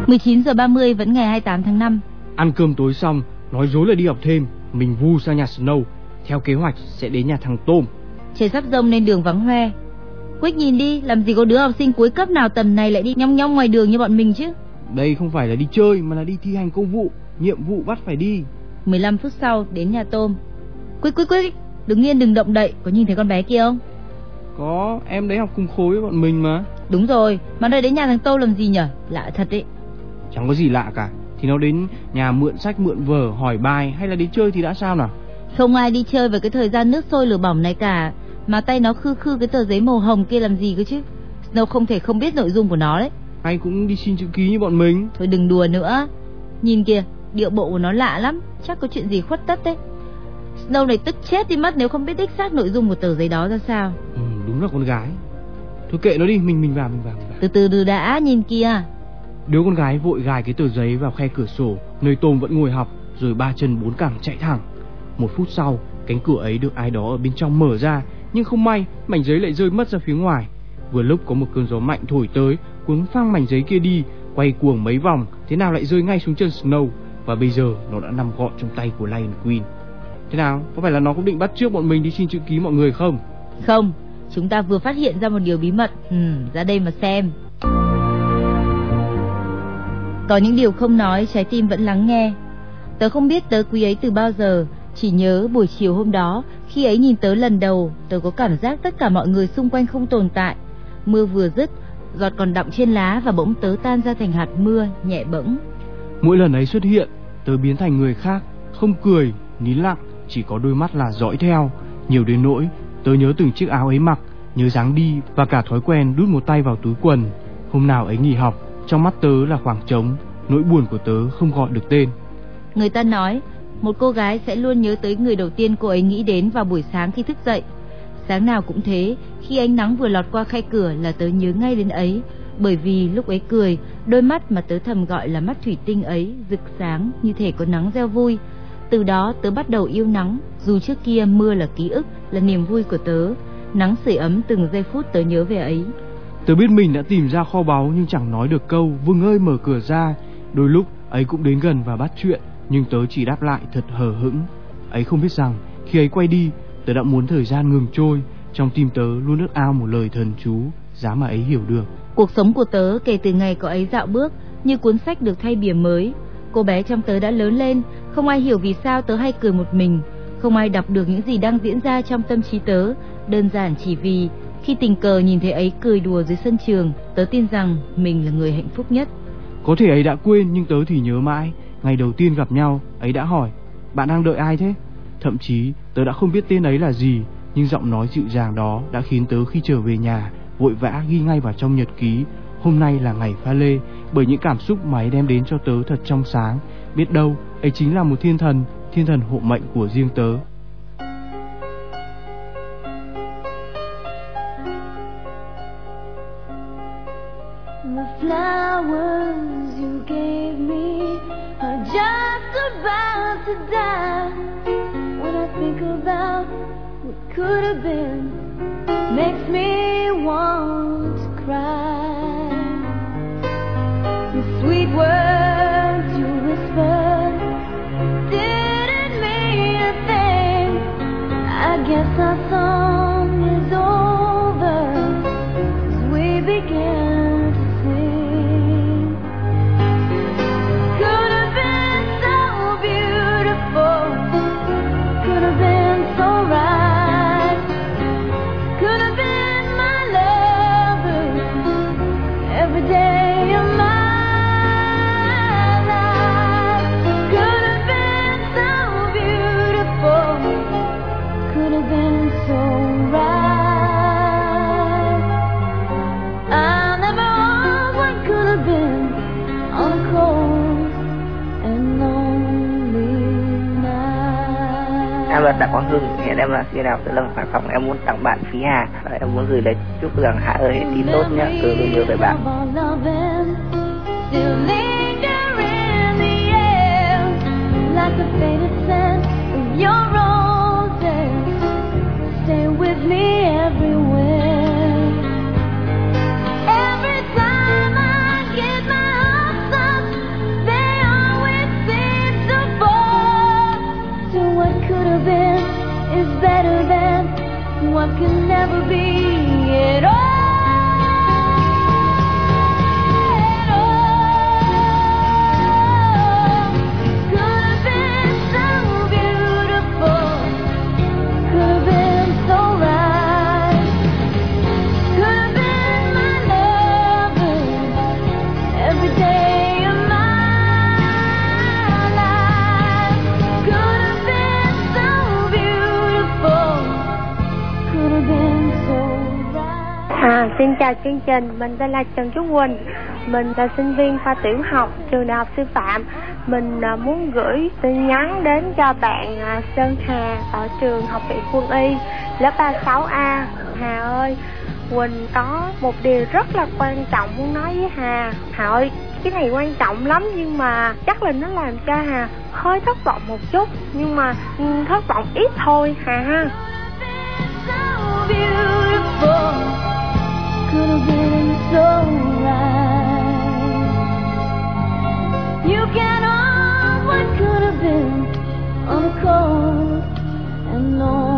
19 giờ 30 vẫn ngày 28 tháng 5. Ăn cơm tối xong, nói dối là đi học thêm, mình vu sang nhà Snow. Theo kế hoạch sẽ đến nhà thằng Tom. Trời sắp giông nên đường vắng hoe. Quick nhìn đi, làm gì có đứa học sinh cuối cấp nào tầm này lại đi nhong nhong ngoài đường như bọn mình chứ. Đây không phải là đi chơi mà là đi thi hành công vụ, nhiệm vụ bắt phải đi. 15 phút sau đến nhà Tom. Quick, đứng yên đừng động đậy, có nhìn thấy con bé kia không? Có, em đấy học cùng khối với bọn mình mà. Đúng rồi, mà đây đến nhà thằng Tom làm gì nhở? Lạ thật đấy. Chẳng có gì lạ cả, thì nó đến nhà mượn sách mượn vở hỏi bài hay là đến chơi thì đã sao nào. Không ai đi chơi với cái thời gian nước sôi lửa bỏng này cả. Mà tay nó khư cái tờ giấy màu hồng kia làm gì cơ chứ. Snow không thể không biết nội dung của nó đấy. Anh cũng đi xin chữ ký như bọn mình. Thôi đừng đùa nữa. Nhìn kìa, điệu bộ của nó lạ lắm. Chắc có chuyện gì khuất tất đấy. Snow này tức chết đi mất nếu không biết đích xác nội dung của tờ giấy đó ra sao. Đúng là con gái. Thôi kệ nó đi, mình vào. Từ từ đã, nhìn kìa. Đứa con gái vội gài cái tờ giấy vào khe cửa sổ nơi Tom vẫn ngồi học, rồi ba chân bốn cẳng chạy thẳng. 1 phút sau, cánh cửa ấy được ai đó ở bên trong mở ra, nhưng không may mảnh giấy lại rơi mất ra phía ngoài. Vừa lúc có một cơn gió mạnh thổi tới, cuốn phăng mảnh giấy kia đi, quay cuồng mấy vòng, thế nào lại rơi ngay xuống chân Snow, và bây giờ nó đã nằm gọn trong tay của Lion Queen. Thế nào, có phải là nó cũng định bắt trước bọn mình đi xin chữ ký mọi người không? Không, chúng ta vừa phát hiện ra một điều bí mật. Ra đây mà xem. Có những điều không nói, trái tim vẫn lắng nghe. Tớ không biết tớ quý ấy từ bao giờ, chỉ nhớ buổi chiều hôm đó, khi ấy nhìn tớ lần đầu, tớ có cảm giác tất cả mọi người xung quanh không tồn tại. Mưa vừa dứt, giọt còn đọng trên lá và bỗng tớ tan ra thành hạt mưa nhẹ bẫng. Mỗi lần ấy xuất hiện, tớ biến thành người khác, không cười, nín lặng, chỉ có đôi mắt là dõi theo. Nhiều đến nỗi tớ nhớ từng chiếc áo ấy mặc, nhớ dáng đi và cả thói quen đút một tay vào túi quần. Hôm nào ấy nghỉ học, trong mắt tớ là khoảng trống, nỗi buồn của tớ không gọi được tên. Người ta nói một cô gái sẽ luôn nhớ tới người đầu tiên cô ấy nghĩ đến vào buổi sáng khi thức dậy. Sáng nào cũng thế, khi ánh nắng vừa lọt qua khe cửa là tớ nhớ ngay đến ấy. Bởi vì lúc ấy cười, đôi mắt mà tớ thầm gọi là mắt thủy tinh ấy rực sáng như thể có nắng gieo vui. Từ đó tớ bắt đầu yêu nắng. Dù trước kia mưa là ký ức, là niềm vui của tớ, nắng sưởi ấm từng giây phút tớ nhớ về ấy. Tớ biết mình đã tìm ra kho báu nhưng chẳng nói được câu Vâng ơi mở cửa ra. Đôi lúc ấy cũng đến gần và bắt chuyện, nhưng tớ chỉ đáp lại thật hờ hững. Ấy không biết rằng khi ấy quay đi, tớ đã muốn thời gian ngừng trôi. Trong tim tớ luôn ước ao một lời thần chú, giá mà ấy hiểu được. Cuộc sống của tớ kể từ ngày cậu ấy dạo bước như cuốn sách được thay bìa mới. Cô bé trong tớ đã lớn lên, không ai hiểu vì sao tớ hay cười một mình, không ai đọc được những gì đang diễn ra trong tâm trí tớ. Đơn giản chỉ vì khi tình cờ nhìn thấy ấy cười đùa dưới sân trường, tớ tin rằng mình là người hạnh phúc nhất. Có thể ấy đã quên nhưng tớ thì nhớ mãi. Ngày đầu tiên gặp nhau, ấy đã hỏi bạn đang đợi ai thế? Thậm chí tớ đã không biết tên ấy là gì, nhưng giọng nói dịu dàng đó đã khiến tớ khi trở về nhà vội vã ghi ngay vào trong nhật ký. Hôm nay là ngày pha lê, bởi những cảm xúc mà ấy đem đến cho tớ thật trong sáng. Biết đâu ấy chính là một thiên thần hộ mệnh của riêng tớ. The flowers you gave me are just about to die. When I think about what could have been, makes me want to cry. The sweet words you whispered didn't mean a thing. I guess our song is over as we began. Em là Đặng Quang Hưng, hiện em là sinh viên Tự Lâm Hải Phòng. Em muốn tặng bạn Phí Hà. Em muốn gửi lời chúc rằng Hà ơi hãy tin tốt nhé, tôi luôn nhớ về bạn. Every time I get my hopes up Xin chào chương trình, mình tên là Trần Trúc Quỳnh. Mình là sinh viên khoa tiểu học trường Đại học Sư phạm. Mình muốn gửi tin nhắn đến cho bạn Sơn Hà ở trường Học viện Quân y lớp 36A. Hà ơi, Quỳnh có một điều rất là quan trọng muốn nói với Hà. Hà ơi, cái này quan trọng lắm nhưng mà chắc là nó làm cho Hà hơi thất vọng một chút. Nhưng mà thất vọng ít thôi Hà ha. Could have been so right. You can hold what could have been on a cold and lonely